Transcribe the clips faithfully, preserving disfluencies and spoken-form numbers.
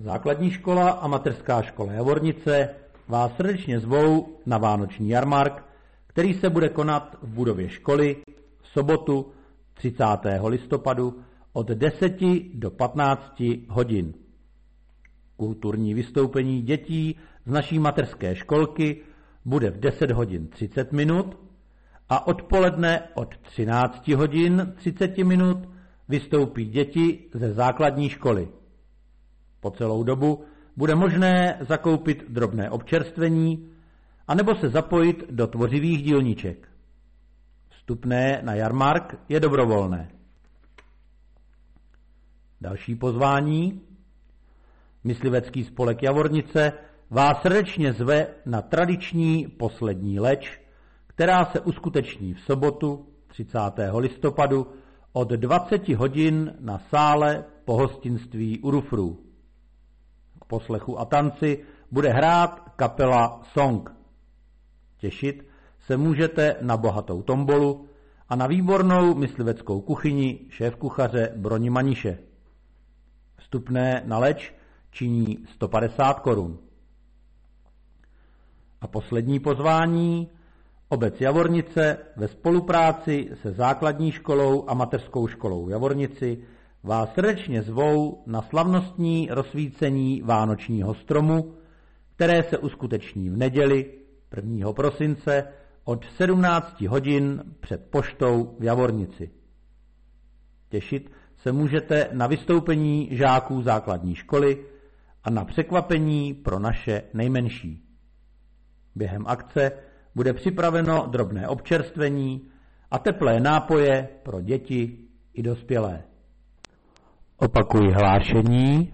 Základní škola a mateřská škola Javornice vás srdečně zvou na vánoční jarmark, který se bude konat v budově školy v sobotu třicátého listopadu od deseti do patnácti hodin. Kulturní vystoupení dětí z naší mateřské školky bude v deset hodin třicet minut a odpoledne od třinácti hodin třicet minut vystoupí děti ze základní školy. Po celou dobu bude možné zakoupit drobné občerstvení anebo se zapojit do tvořivých dílniček. Vstupné na jarmark je dobrovolné. Další pozvání. Myslivecký spolek Javornice vás srdečně zve na tradiční poslední leč, která se uskuteční v sobotu třicátého listopadu od dvaceti hodin na sále pohostinství u Rufrů. K poslechu a tanci bude hrát kapela Song. Těšit se můžete na bohatou tombolu a na výbornou mysliveckou kuchyni šéfkuchaře Broni Maniše. Vstupné na leč činí sto padesát korun. A poslední pozvání. Obec Javornice ve spolupráci se základní školou a mateřskou školou Javornici vás srdečně zvou na slavnostní rozsvícení vánočního stromu, které se uskuteční v neděli prvního prosince od sedmnácti hodin před poštou v Javornici. Těšit se můžete na vystoupení žáků základní školy a na překvapení pro naše nejmenší. Během akce bude připraveno drobné občerstvení a teplé nápoje pro děti i dospělé. Opakuji hlášení.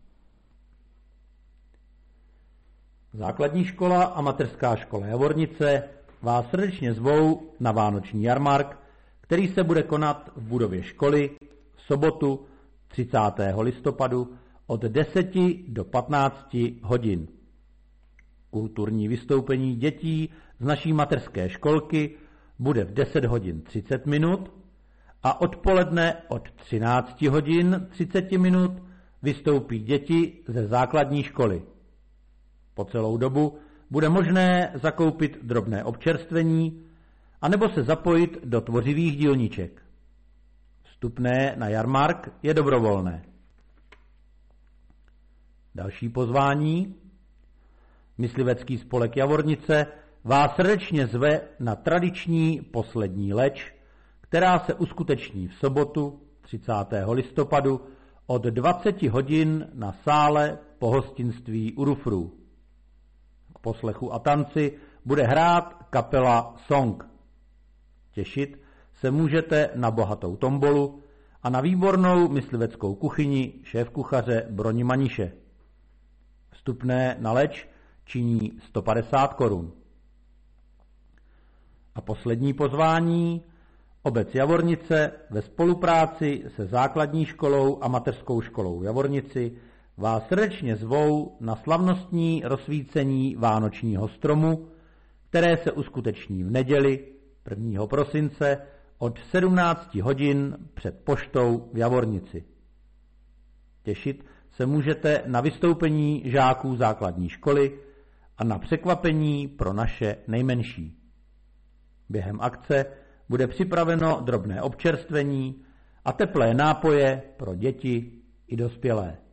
Základní škola a mateřská škola Javornice vás srdečně zvou na vánoční jarmark, který se bude konat v budově školy v sobotu třicátého listopadu od deseti do patnácti hodin. Kulturní vystoupení dětí z naší mateřské školky bude v deset hodin třicet minut a odpoledne od třinácti hodin třicet minut vystoupí děti ze základní školy. Po celou dobu bude možné zakoupit drobné občerstvení anebo se zapojit do tvořivých dílniček. Vstupné na jarmark je dobrovolné. Další pozvání. Myslivecký spolek Javornice vás srdečně zve na tradiční poslední leč, která se uskuteční v sobotu třicátého listopadu od dvaceti hodin na sále pohostinství u Rufrů. K poslechu a tanci bude hrát kapela Song. Těšit se můžete na bohatou tombolu a na výbornou mysliveckou kuchyni šéfkuchaře Broni Maniše. Vstupné na leč činí sto padesát korun. A poslední pozvání. Obec Javornice ve spolupráci se základní školou a mateřskou školou Javornici vás srdečně zvou na slavnostní rozsvícení vánočního stromu, které se uskuteční v neděli prvního prosince od sedmnácti hodin před poštou v Javornici. Těšit se můžete na vystoupení žáků základní školy a na překvapení pro naše nejmenší. Během akce bude připraveno drobné občerstvení a teplé nápoje pro děti i dospělé.